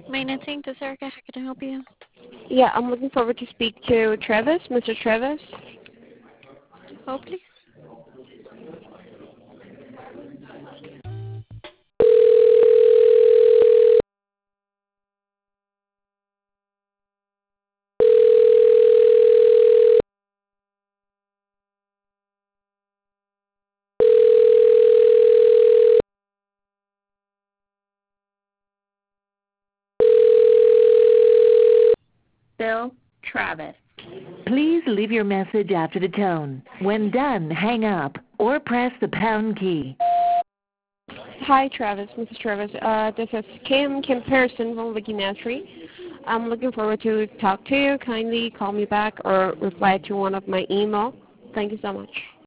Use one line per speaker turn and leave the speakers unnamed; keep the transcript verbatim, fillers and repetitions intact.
Maintenance Inc. This is Erica. How can I help you?
Yeah, I'm looking forward to speak to Travis, Mister Travis.
Hold, please.
Bill Travis.
Please leave your message after the tone. When done, hang up or press the pound key.
Hi, Travis, Missus Travis. Uh, this is Kim, Kim Pearson from Wiki Mastery. I'm looking forward to talk to you. Kindly call me back or reply to one of my email. Thank you so much.